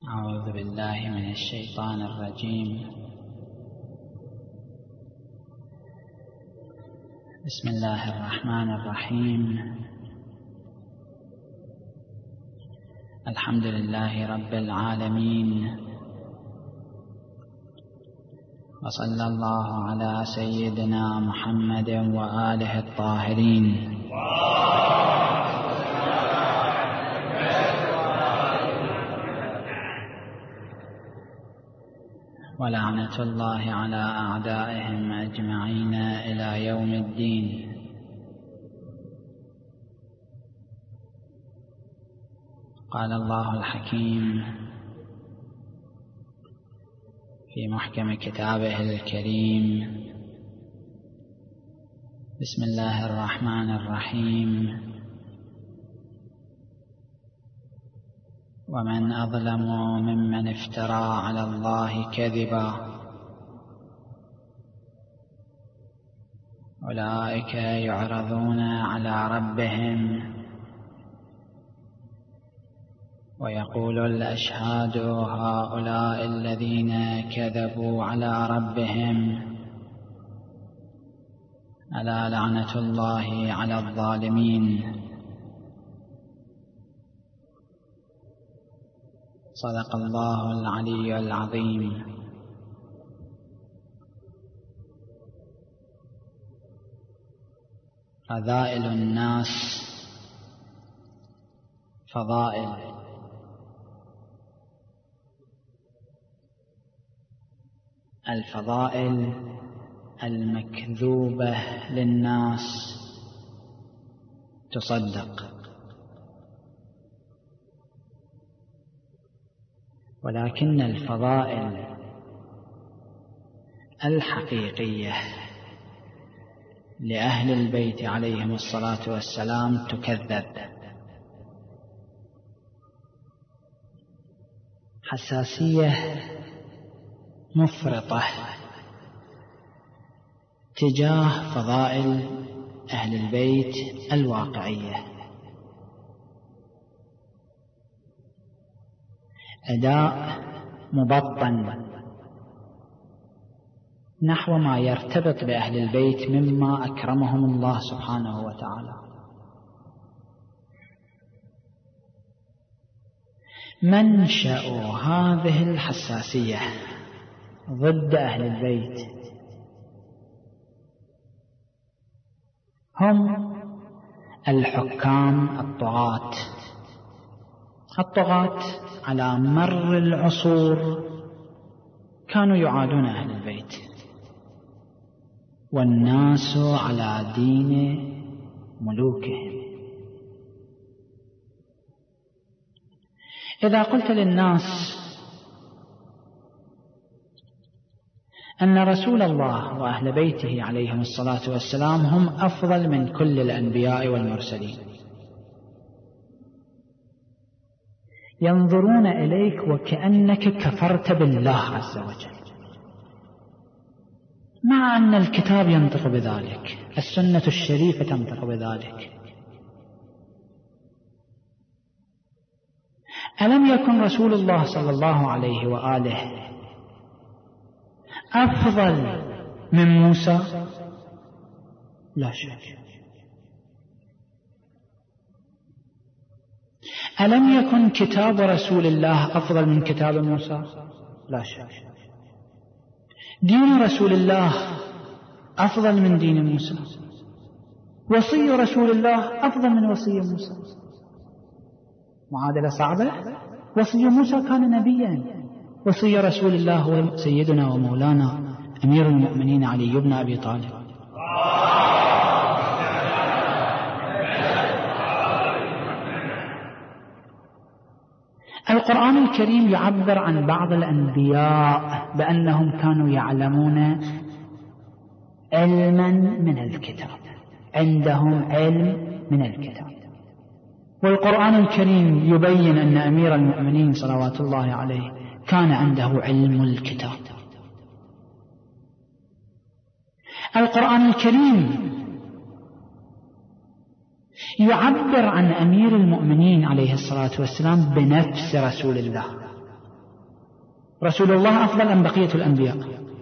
أعوذ بالله من الشيطان الرجيم. بسم الله الرحمن الرحيم. الحمد لله رب العالمين، وصلى الله على سيدنا محمد وآله الطاهرين. ولعنة الله على أعدائهم أجمعين إلى يوم الدين. قال الله الحكيم في محكم كتابه الكريم: بسم الله الرحمن الرحيم. ومن أظلم ممن افترى على الله كذبا، أولئك يعرضون على ربهم ويقول الأشهاد هؤلاء الذين كذبوا على ربهم، ألا لعنة الله على الظالمين. صدق الله العلي العظيم. رذائل الناس فضائل. الفضائل المكذوبة للناس تصدق، ولكن الفضائل الحقيقية لأهل البيت عليهم الصلاة والسلام تكذب. حساسية مفرطة تجاه فضائل أهل البيت الواقعية، أداء مبطن نحو ما يرتبط بأهل البيت مما أكرمهم الله سبحانه وتعالى. منشأ هذه الحساسية ضد أهل البيت هم الحكام الطغاة على مر العصور كانوا يعادون أهل البيت، والناس على دين ملوكهم. إذا قلت للناس أن رسول الله وأهل بيته عليهم الصلاة والسلام هم أفضل من كل الأنبياء والمرسلين، ينظرون إليك وكأنك كفرت بالله عز وجل، مع أن الكتاب ينطق بذلك، السنة الشريفة تنطق بذلك. ألم يكن رسول الله صلى الله عليه وآله أفضل من موسى؟ لا شك. ألم يكن كتاب رسول الله أفضل من كتاب موسى؟ لا شك. دين رسول الله أفضل من دين موسى. وصي رسول الله أفضل من وصي موسى. معادلة صعبة. وصي موسى كان نبيا، وصي رسول الله هو سيدنا ومولانا أمير المؤمنين علي بن أبي طالب. القرآن الكريم يعبر عن بعض الأنبياء بأنهم كانوا يعلمون علما من الكتاب، عندهم علم من الكتاب. والقرآن الكريم يبين أن أمير المؤمنين صلوات الله عليه كان عنده علم الكتاب. القرآن الكريم يعبر عن أمير المؤمنين عليه الصلاة والسلام بنفس رسول الله، رسول الله أفضل أم بقية الأنبياء؟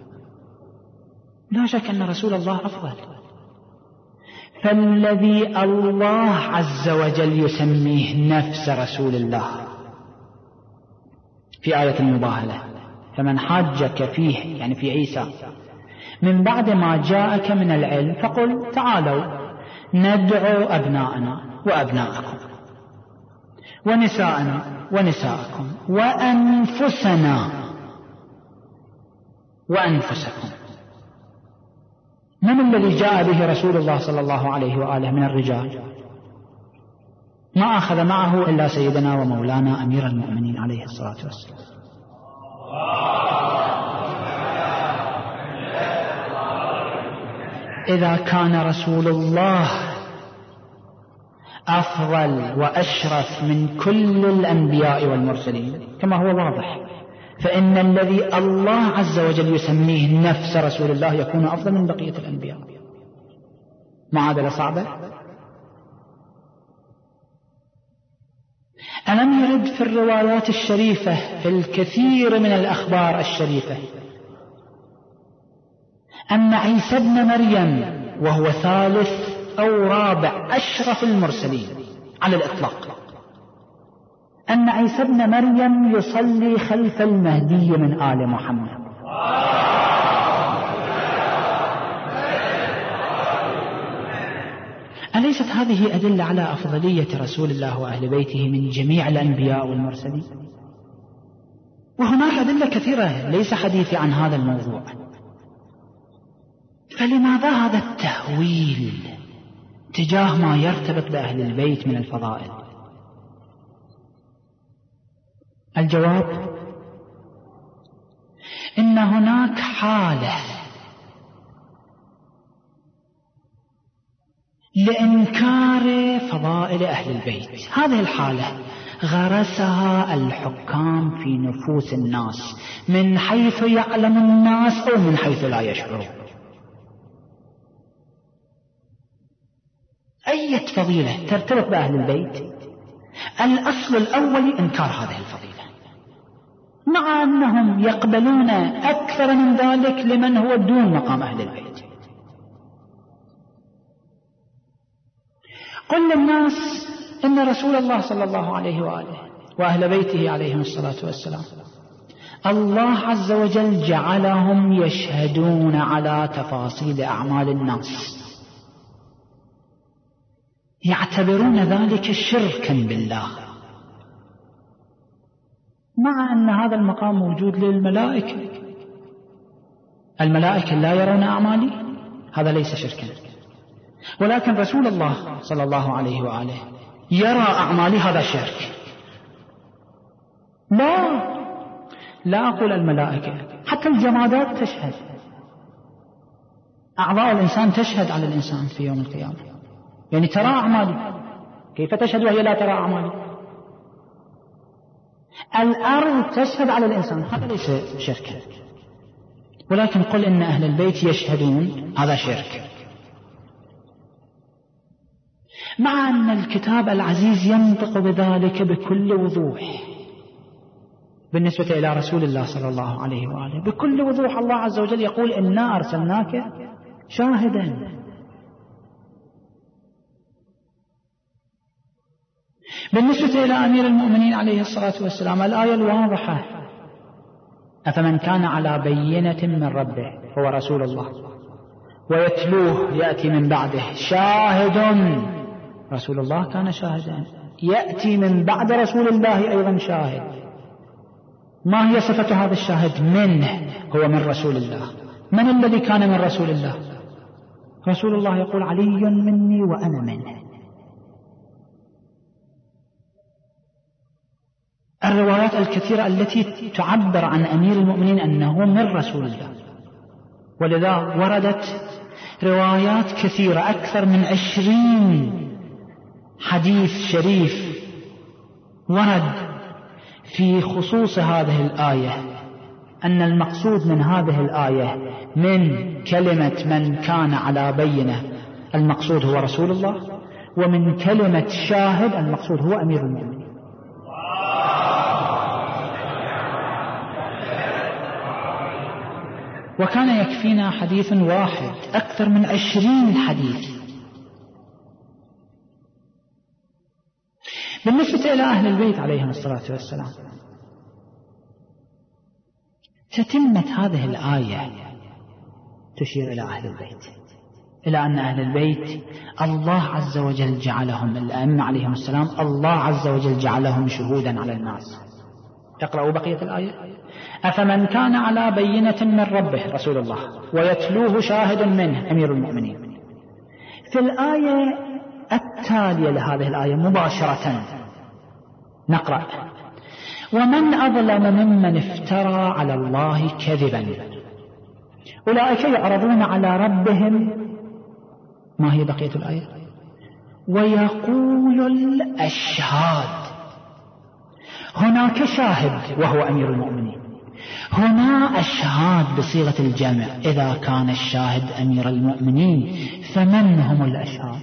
لا شك أن رسول الله أفضل. فالذي الله عز وجل يسميه نفس رسول الله في آية المباهلة: فمن حاجك فيه، يعني في عيسى، من بعد ما جاءك من العلم فقل تعالوا ندعو أبناءنا وأبناءكم ونساءنا ونساءكم وأنفسنا وأنفسكم. من الذي جاء به رسول الله صلى الله عليه وآله من الرجال؟ ما أخذ معه إلا سيدنا ومولانا أمير المؤمنين عليه الصلاة والسلام. إذا كان رسول الله أفضل وأشرف من كل الأنبياء والمرسلين كما هو واضح، فإن الذي الله عز وجل يسميه نفس رسول الله يكون أفضل من بقية الأنبياء. معادلة صعبة. ألم يرد في الروايات الشريفة في الكثير من الأخبار الشريفة أن عيسى ابن مريم وهو ثالث أو رابع أشرف المرسلين على الإطلاق، أن عيسى ابن مريم يصلي خلف المهدي من آل محمد. أليست هذه أدلة على أفضلية رسول الله وأهل بيته من جميع الأنبياء والمرسلين؟ وهناك أدلة كثيرة ليس حديثي عن هذا الموضوع. فلماذا هذا التهويل تجاه ما يرتبط بأهل البيت من الفضائل؟ الجواب: إن هناك حالة لإنكار فضائل أهل البيت. هذه الحالة غرسها الحكام في نفوس الناس من حيث يعلم الناس أو من حيث لا يشعرون. أي فضيلة ترتبط بأهل البيت الأصل الأول إنكار هذه الفضيلة، مع أنهم يقبلون أكثر من ذلك لمن هو دون مقام أهل البيت. قل للناس إن رسول الله صلى الله عليه وآله وأهل بيته عليهم الصلاة والسلام الله عز وجل جعلهم يشهدون على تفاصيل أعمال الناس، يعتبرون ذلك شركا بالله، مع أن هذا المقام موجود للملائكة. الملائكة لا يرون أعمالي، هذا ليس شركا، ولكن رسول الله صلى الله عليه وآله يرى أعمالي، هذا شرك. لا أقول الملائكة، حتى الجمادات تشهد، أعضاء الإنسان تشهد على الإنسان في يوم القيامة، يعني ترى أعمالي. كيف تشهد وهي لا ترى أعمالي؟ الأرض تشهد على الإنسان، هذا ليس شركا. ولكن قل إن أهل البيت يشهدون، هذا شرك، مع أن الكتاب العزيز ينطق بذلك بكل وضوح. بالنسبة إلى رسول الله صلى الله عليه وآله بكل وضوح الله عز وجل يقول: إنا أرسلناك شاهدا. بالنسبة إلى أمير المؤمنين عليه الصلاة والسلام الآية الواضحة: أفمن كان على بينة من ربه هو رسول الله ويتلوه يأتي من بعده شاهد. رسول الله كان شاهدا، يأتي من بعد رسول الله أيضا شاهد. ما هي صفة هذا الشاهد؟ منه، هو من رسول الله. من الذي كان من رسول الله؟ رسول الله يقول: علي مني وأنا منه. الروايات الكثيرة التي تعبر عن أمير المؤمنين أنه من رسول الله، ولذا وردت روايات كثيرة أكثر من 20 حديث شريف ورد في خصوص هذه الآية، أن المقصود من هذه الآية من كلمة من كان على بينة المقصود هو رسول الله، ومن كلمة شاهد المقصود هو أمير المؤمنين. وكان يكفينا حديث واحد أكثر من 20 حديث. بالنسبة إلى أهل البيت عليهم الصلاة والسلام، تتمة هذه الآية تشير إلى أهل البيت، إلى أن أهل البيت الله عز وجل جعلهم، الأئمة عليهم السلام الله عز وجل جعلهم شهودا على الناس. اقرأوا بقية الآية: أفمن كان على بينة من ربه رسول الله ويتلوه شاهد منه أمير المؤمنين. في الآية التالية لهذه الآية مباشرة نقرأ: ومن أظلم ممن افترى على الله كذبا أولئك يعرضون على ربهم. ما هي بقية الآية؟ ويقول الأشهاد. هناك شاهد وهو أمير المؤمنين، هنا أشهاد بصيغة الجمع. إذا كان الشاهد أمير المؤمنين فمن هم الأشهاد؟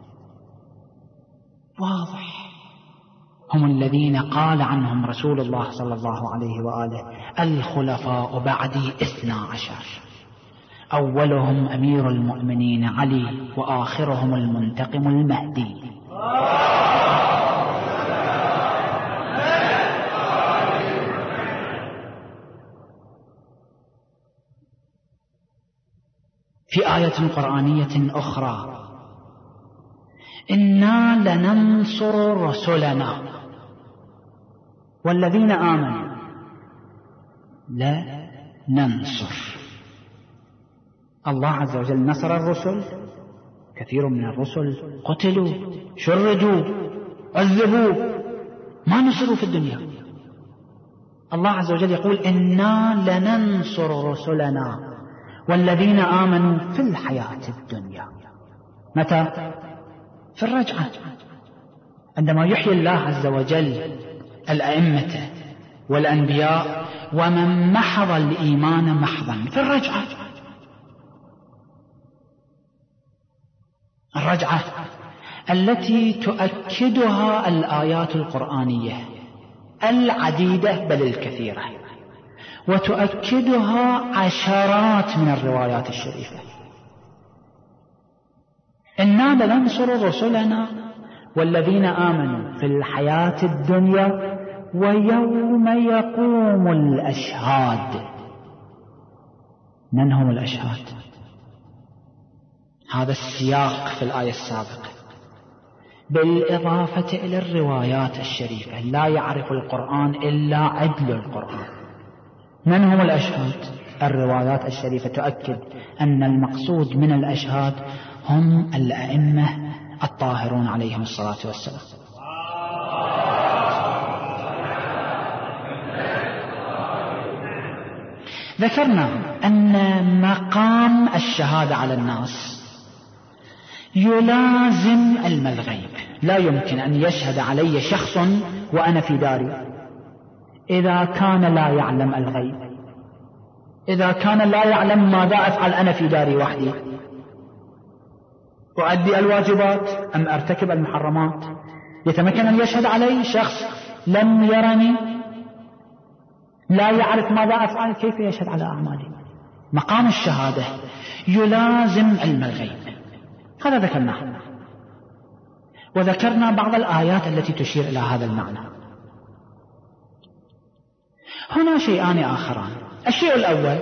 واضح، هم الذين قال عنهم رسول الله صلى الله عليه وآله: الخلفاء بعدي 12، أولهم أمير المؤمنين علي وآخرهم المنتقم المهدي. في آية قرآنية أخرى: إنا لننصر رسلنا والذين آمنوا. لا ننصر. الله عز وجل نصر الرسل، كثير من الرسل قتلوا، شردوا، عذبوا، ما نصروا في الدنيا. الله عز وجل يقول: إنا لننصر رسلنا والذين آمنوا في الحياة الدنيا. متى؟ في الرجعة، عندما يحيي الله عز وجل الأئمة والأنبياء ومن محض الإيمان محضا في الرجعة. الرجعة التي تؤكدها الآيات القرآنية العديدة بل الكثيرة، وتؤكدها عشرات من الروايات الشريفة. إنا لننصر رسلنا والذين آمنوا في الحياة الدنيا ويوم يقوم الأشهاد. من هم الأشهاد؟ هذا السياق في الآية السابقة، بالإضافة إلى الروايات الشريفة. لا يعرف القرآن إلا عدل القرآن. من هم الأشهاد؟ الروايات الشريفة تؤكد أن المقصود من الأشهاد هم الأئمة الطاهرون عليهم الصلاة والسلام. ذكرنا أن مقام الشهادة على الناس يلازم علم الغيب. لا يمكن أن يشهد علي شخص وأنا في داري إذا كان لا يعلم الغيب، إذا كان لا يعلم ماذا أفعل أنا في داري وحدي، أؤدي الواجبات أم أرتكب المحرمات. يتمكن أن يشهد علي شخص لم يرني، لا يعرف ماذا أفعل، كيف يشهد على أعمالي؟ مقام الشهادة يلازم علم الغيب. هذا ذكرناه، وذكرنا بعض الآيات التي تشير إلى هذا المعنى. هنا شيئان آخران. الشيء الأول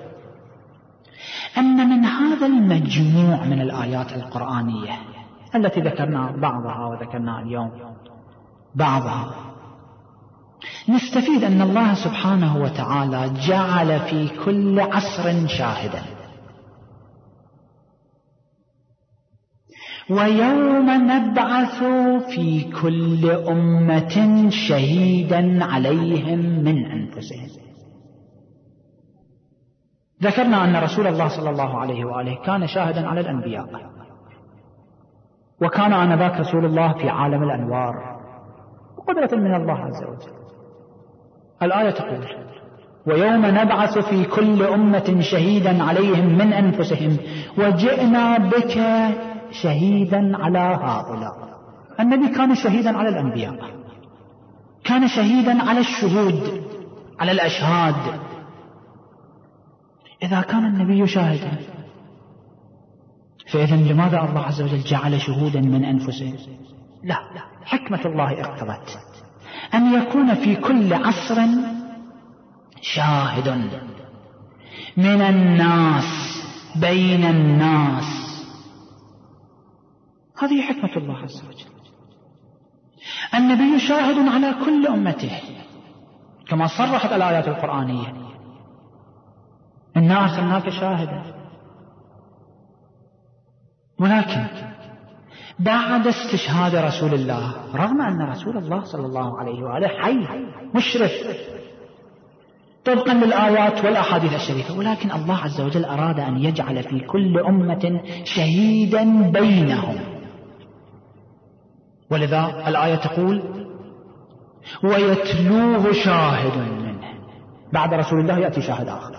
أن من هذا المجموع من الآيات القرآنية التي ذكرنا بعضها وذكرنا اليوم بعضها، نستفيد أن الله سبحانه وتعالى جعل في كل عصر شاهدا، ويوم نبعث في كل أمة شهيدا عليهم من أنفسهم. ذكرنا أن رسول الله صلى الله عليه وآله كان شاهدا على الأنبياء، وكان آنذاك رسول الله في عالم الأنوار بقدرة من الله عز وجل. الآية تقول: ويوم نبعث في كل أمة شهيدا عليهم من أنفسهم وجئنا بك شهيدا على هؤلاء. النبي كان شهيدا على الأنبياء، كان شهيدا على الشهود، على الأشهاد. إذا كان النبي شاهدا، فإذا لماذا الله عز وجل جعل شهودا من أنفسهم؟ لا، حكمة الله اقتضت أن يكون في كل عصر شاهد من الناس بين الناس. هذه حكمة الله عز وجل. النبي شاهد على كل أمته كما صرحت الآيات القرآنية: إنا أرسلناك شاهدا. ولكن بعد استشهاد رسول الله، رغم أن رسول الله صلى الله عليه وآله حي مشرف طبقا للآيات والأحاديث الشريفة، ولكن الله عز وجل أراد أن يجعل في كل أمة شهيدا بينهم. ولذا الآية تقول: ويتلوه شاهد منه. بعد رسول الله يأتي شاهد آخر.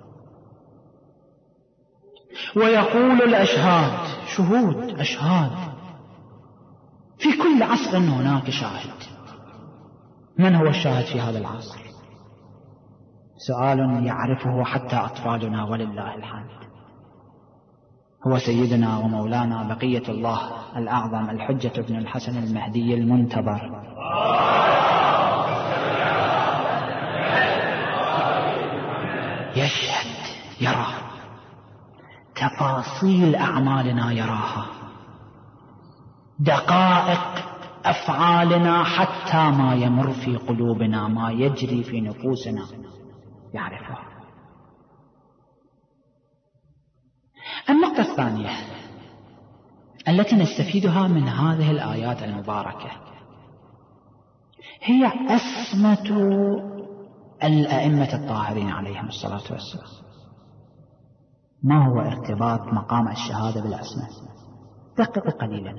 ويقول الأشهاد، شهود أشهاد، في كل عصر هناك شاهد. من هو الشاهد في هذا العصر؟ سؤال يعرفه حتى أطفالنا ولله الحمد. هو سيدنا ومولانا بقية الله الأعظم الحجة ابن الحسن المهدي المنتظر، يشهد، يرى تفاصيل أعمالنا، يراها دقائق أفعالنا، حتى ما يمر في قلوبنا، ما يجري في نفوسنا يعرفها. النقطة الثانية التي نستفيدها من هذه الآيات المباركة هي أسمة الأئمة الطاهرين عليهم الصلاة والسلام. ما هو ارتباط مقام الشهادة بالأسماء؟ دققوا قليلا.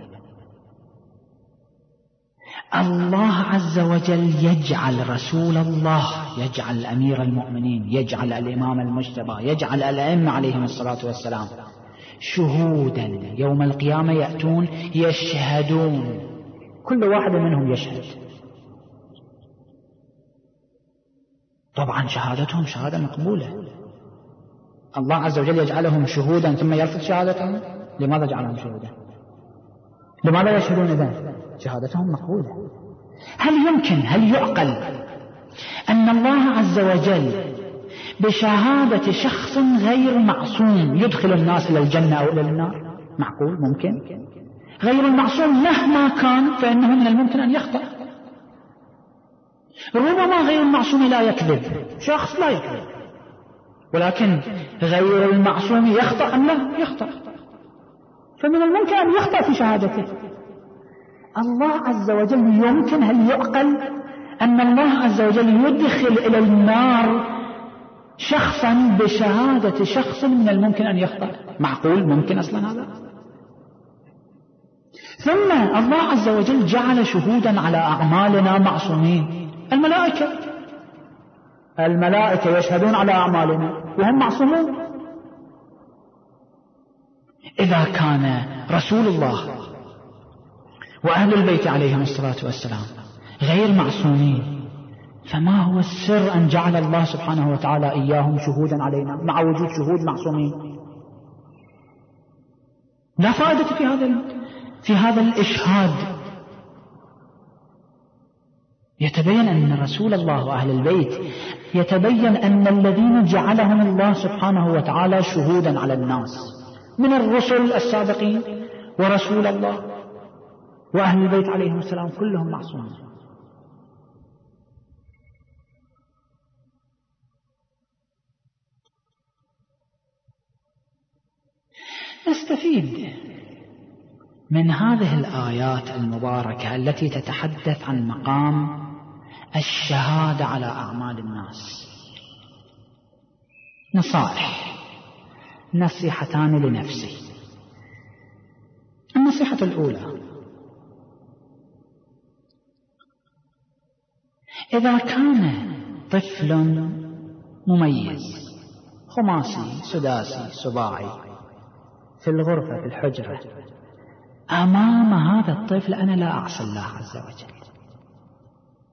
الله عز وجل يجعل رسول الله، يجعل أمير المؤمنين، يجعل الإمام المجتبى، يجعل الأئمة عليهم الصلاة والسلام شهودا يوم القيامة، يأتون يشهدون، كل واحد منهم يشهد. طبعا شهادتهم شهادة مقبولة. الله عز وجل يجعلهم شهودا ثم يرفض شهادتهم. لماذا جعلهم شهودا؟ لماذا يشهدون إذن؟ شهادتهم مقبولة. هل يعقل أن الله عز وجل بشهادة شخص غير معصوم يدخل الناس إلى الجنة أو إلى النار؟ معقول؟ ممكن؟ غير المعصوم مهما كان فإنه من الممكن أن يخطأ. ربما غير المعصوم لا يكذب، شخص لا يكذب، ولكن غير المعصوم يخطأ أم لا يخطأ، فمن الممكن أن يخطأ في شهادته. الله عز وجل يمكن، هل يعقل أن الله عز وجل يدخل إلى النار شخصا بشهادة شخص من الممكن أن يخطأ؟ معقول؟ ممكن أصلا هذا؟ ثم الله عز وجل جعل شهودا على أعمالنا معصومين. الملائكة يشهدون على أعمالنا وهم معصومون. إذا كان رسول الله وأهل البيت عليهم الصلاة والسلام غير معصومين، فما هو السر أن جعل الله سبحانه وتعالى إياهم شهودا علينا مع وجود شهود معصومين؟ لا فائدة في هذا الإشهاد. يتبين أن رسول الله وأهل البيت، يتبين أن الذين جعلهم الله سبحانه وتعالى شهودا على الناس من الرسل السابقين ورسول الله وأهل البيت عليهم السلام كلهم معصومون. نستفيد من هذه الآيات المباركة التي تتحدث عن مقام الشهادة على أعمال الناس نصائح، نصيحتان لنفسي. النصيحة الأولى: إذا كان طفل مميز خماسي سداسي سباعي في الغرفة في الحجرة، أمام هذا الطفل أنا لا أعصي الله عز وجل،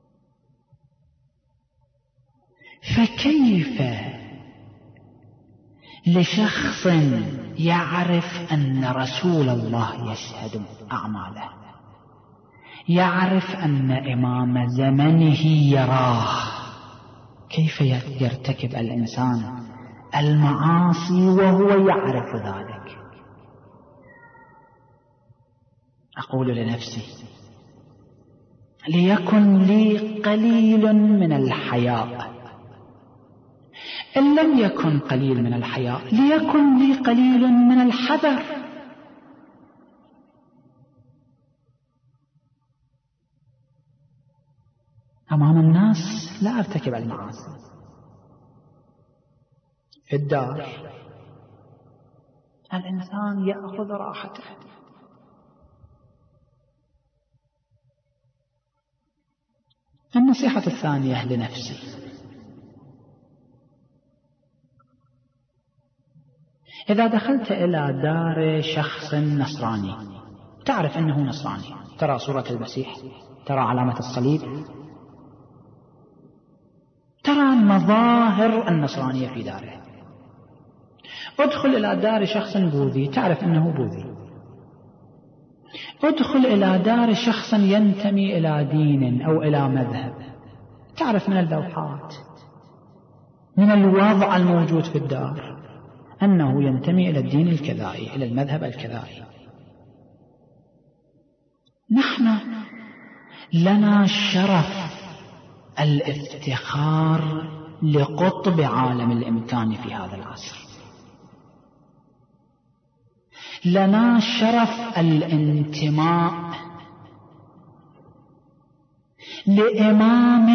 فكيف لشخص يعرف أن رسول الله يشهد أعماله، يعرف أن إمام زمنه يراه، كيف يرتكب الإنسان المعاصي وهو يعرف ذلك؟ أقول لنفسي ليكن لي قليل من الحياء، إن لم يكن قليل من الحياء ليكن لي قليل من الحذر. أمام الناس لا أرتكب المعاصي، في الدار الإنسان يأخذ راحته. النصيحة الثانية لنفسي: إذا دخلت إلى دار شخص نصراني تعرف أنه نصراني، ترى صورة المسيح، ترى علامة الصليب، ترى مظاهر النصرانية في داره. ادخل إلى دار شخص بوذي تعرف أنه بوذي. ادخل إلى دار شخص ينتمي إلى دين أو إلى مذهب، تعرف من اللوحات، من الوضع الموجود في الدار، أنه ينتمي إلى الدين الكذائي، إلى المذهب الكذائي. نحن لنا شرف الافتخار لقطب عالم الإمكان في هذا العصر، لنا شرف الانتماء لإمام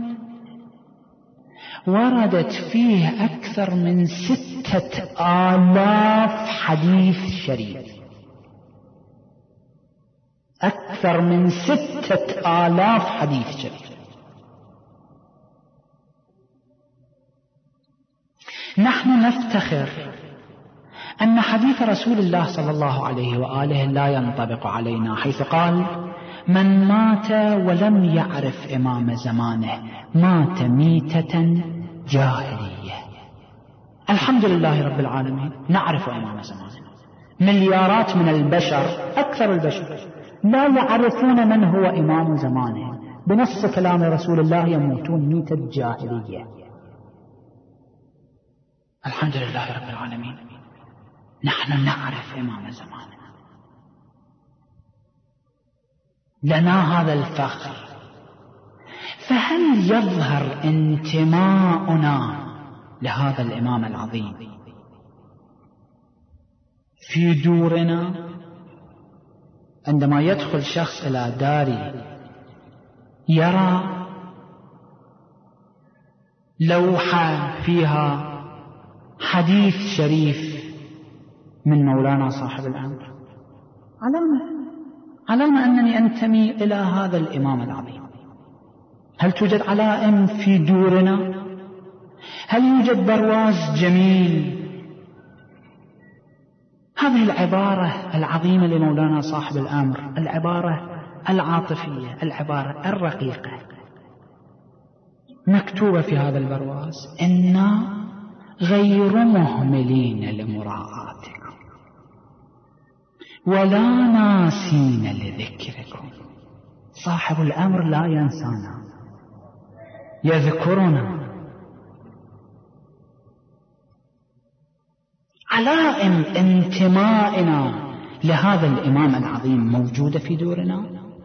وردت فيه أكثر من 6000 حديث شريف، أكثر من 6000 حديث شريف. نحن نفتخر أن حديث رسول الله صلى الله عليه وآله لا ينطبق علينا، حيث قال: من مات ولم يعرف إمام زمانه مات ميتة جاهلية. الحمد لله رب العالمين نعرف إمام زمانه. مليارات من البشر، أكثر البشر، لا يعرفون من هو إمام زمانه. بنص كلام رسول الله يموتون ميتة جاهلية. الحمد لله رب العالمين نحن نعرف إمام زماننا، لنا هذا الفخر. فهل يظهر انتماؤنا لهذا الإمام العظيم في دورنا؟ عندما يدخل شخص إلى داري يرى لوحة فيها حديث شريف من مولانا صاحب الأمر، علامة أنني أنتمي إلى هذا الإمام العظيم. هل توجد علائم في دورنا؟ هل يوجد برواز جميل؟ هذه العبارة العظيمة لمولانا صاحب الأمر، العبارة العاطفية، العبارة الرقيقة، مكتوبة في هذا البرواز: إنا غير مهملين لمراعاتكم ولا ناسين لذكركم. صاحب الأمر لا ينسانا، يذكرنا. علائم انتمائنا لهذا الإمام العظيم موجودة في دورنا.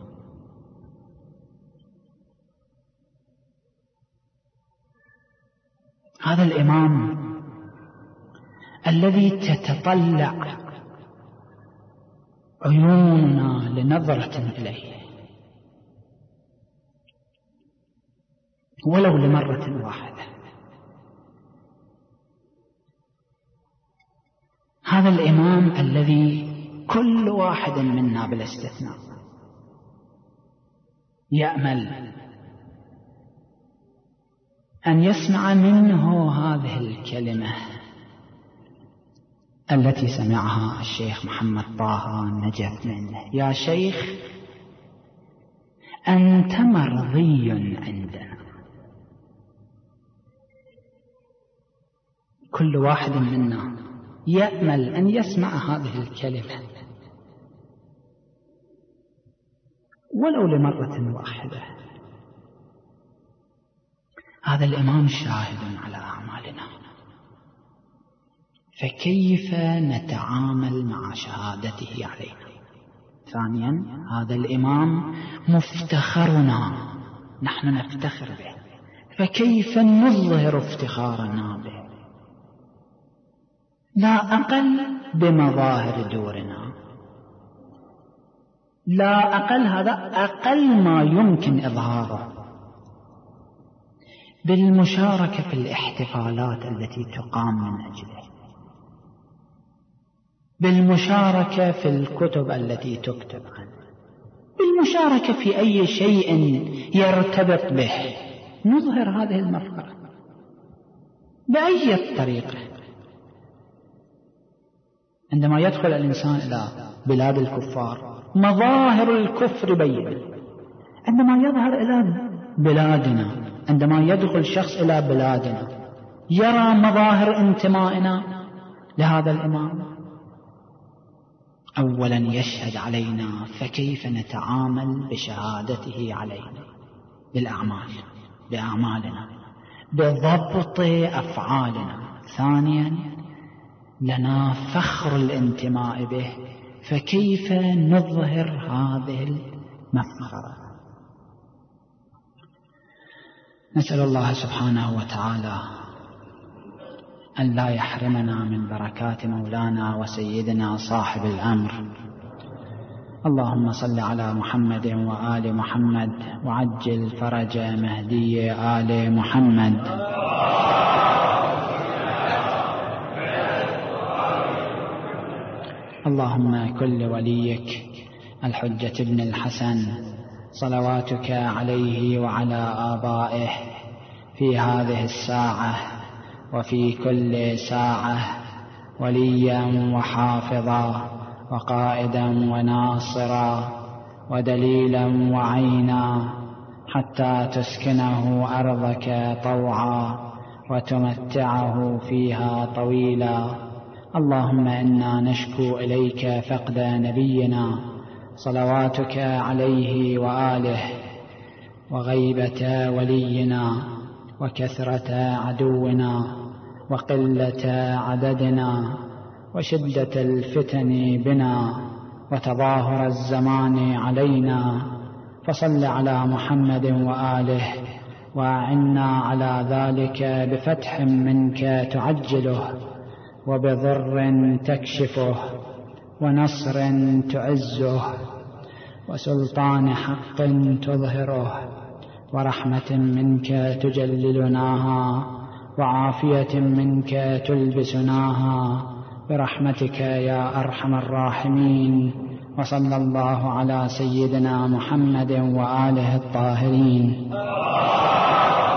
هذا الإمام الذي تتطلع عيوننا لنظرة إليه ولو لمرة واحدة. هذا الإمام الذي كل واحد منا بلا استثناء يأمل أن يسمع منه هذه الكلمة التي سمعها الشيخ محمد طه نجف منه: يا شيخ أنت مرضي عندنا. كل واحد منا يأمل أن يسمع هذه الكلمة ولو لمرة واحدة. هذا الإمام شاهد على أعمالنا، فكيف نتعامل مع شهادته علينا؟ ثانيا، هذا الإمام مفتخرنا، نحن نفتخر به، فكيف نظهر افتخارنا به؟ لا أقل بمظاهر دورنا، لا أقل، هذا أقل ما يمكن إظهاره، بالمشاركة في الاحتفالات التي تقام من أجله، بالمشاركة في الكتب التي تكتب عنه، بالمشاركة في أي شيء يرتبط به، نظهر هذه المفخرة بأي طريقة. عندما يدخل الإنسان إلى بلاد الكفار مظاهر الكفر بينة، عندما يظهر إلى بلادنا، عندما يدخل شخص إلى بلادنا يرى مظاهر انتمائنا لهذا الإمام. أولا يشهد علينا، فكيف نتعامل بشهادته علينا؟ بالأعمال، بأعمالنا، بضبط أفعالنا. ثانيا، لنا فخر الانتماء به، فكيف نظهر هذه المفخرة؟ نسأل الله سبحانه وتعالى أن لا يحرمنا من بركات مولانا وسيدنا صاحب الأمر. اللهم صل على محمد وآل محمد، وعجل فرج مهدي آل محمد. اللهم كل وليك الحجة ابن الحسن صلواتك عليه وعلى آبائه في هذه الساعة وفي كل ساعة وليا وحافظا وقائدا وناصرا ودليلا وعينا، حتى تسكنه أرضك طوعا وتمتعه فيها طويلا. اللهم إنا نشكو إليك فقد نبينا صلواتك عليه وآله، وغيبة ولينا، وكثرة عدونا، وقلة عددنا، وشدة الفتن بنا، وتظاهر الزمان علينا. فصل على محمد وآله، وأعنا على ذلك بفتح منك تعجله، وبضر تكشفه، ونصر تعزه، وسلطان حق تظهره، ورحمة منك تجللناها، وعافية منك تلبسناها، برحمتك يا أرحم الراحمين. وصلى الله على سيدنا محمد وآله الطاهرين.